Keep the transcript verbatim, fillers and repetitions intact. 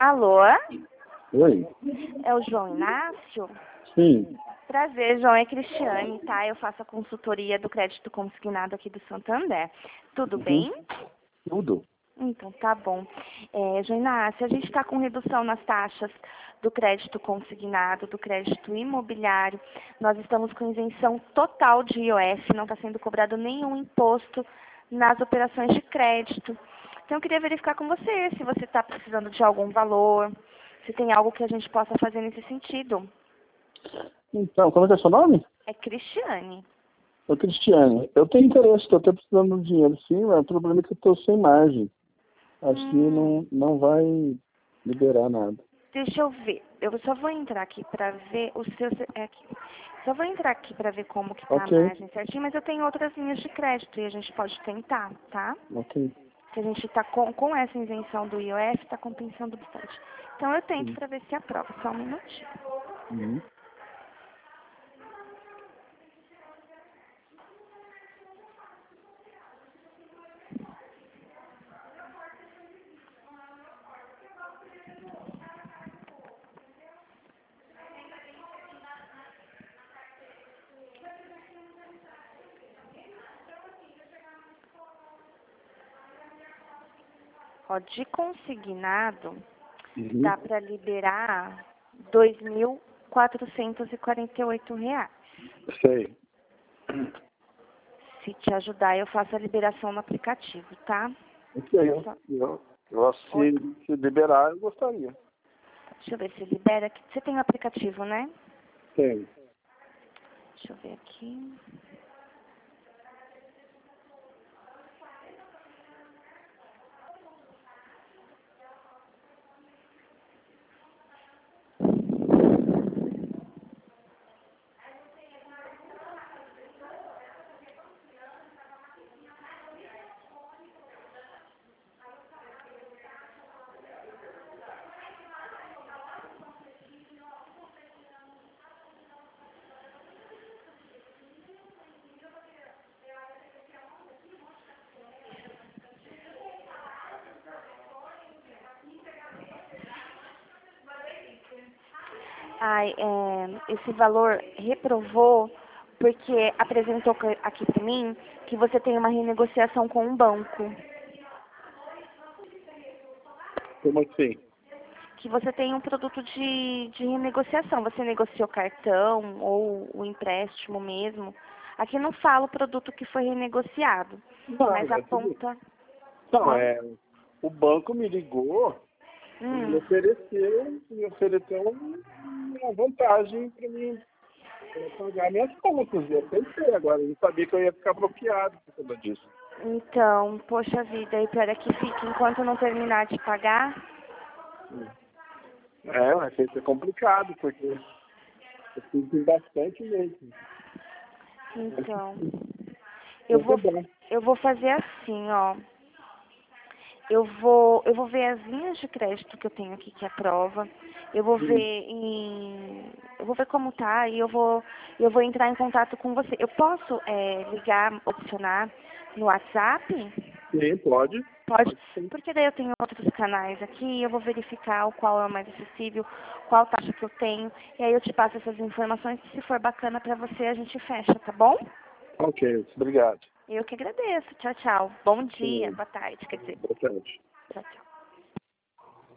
Alô? Oi? É o João Inácio? Sim. Prazer, João, é Cristiane, tá? Eu faço a consultoria do crédito consignado aqui do Santander. Tudo Uhum. bem? Tudo. Então, tá bom. É, João Inácio, a gente está com redução nas taxas do crédito consignado, do crédito imobiliário. Nós estamos com isenção total de I O F, não está sendo cobrado nenhum imposto nas operações de crédito. Então, eu queria verificar com você se você está precisando de algum valor, se tem algo que a gente possa fazer nesse sentido. Então, como é que é seu nome? É Cristiane. Ô, Cristiane, eu tenho interesse, estou até precisando de dinheiro, sim, mas o problema é que eu estou sem margem. Acho Hum. que não, não vai liberar nada. Deixa eu ver. Eu só vou entrar aqui para ver o seu... É aqui. Só vou entrar aqui para ver como que tá Ok. a margem certinho, mas eu tenho outras linhas de crédito e a gente pode tentar, tá? Ok. Que a gente está com, com essa isenção do I O F, está compensando bastante. Então eu tento Sim. para ver se aprova. Só um minutinho. Uhum. Ó, de consignado, Uhum. dá para liberar dois mil quatrocentos e quarenta e oito reais. Sei. Se te ajudar, eu faço a liberação no aplicativo, tá? Ok, eu, Só- eu, eu se, se liberar, eu gostaria. Deixa eu ver se libera aqui. Você tem o aplicativo, né? Tem. Deixa eu ver aqui. Ai, é, esse valor reprovou porque apresentou ca- aqui para mim que você tem uma renegociação com um banco. Como assim? Que você tem um produto de, de renegociação. Você negociou cartão ou o empréstimo mesmo. Aqui não fala o produto que foi renegociado, Não, mas é tudo. aponta... Não, Hã? é. O banco me ligou e me Hum. ofereceu, me ofereceu um- uma vantagem para mim pra pagar minhas contas. Eu pensei agora, eu não sabia que eu ia ficar bloqueado por conta disso. Então, poxa vida, e pior é que fica enquanto não terminar de pagar. É, vai ser complicado, porque eu sinto bastante mesmo. Então, eu Então tá vou, bom. eu vou fazer assim, ó. Eu vou, eu vou ver as linhas de crédito que eu tenho aqui que aprova. Eu vou ver Sim, em, eu vou ver como tá e eu vou, eu vou entrar em contato com você. Eu posso é, ligar, opcionar no WhatsApp? sim, pode. Pode, Pode sim. porque daí eu tenho outros canais aqui e eu vou verificar o qual é o mais acessível, qual taxa que eu tenho, e aí eu te passo essas informações. Se for bacana para você, a gente fecha, tá bom? Ok, obrigado. Eu que agradeço. Tchau, tchau. Bom dia, Sim, boa tarde, quer dizer. boa tarde. Tchau, tchau.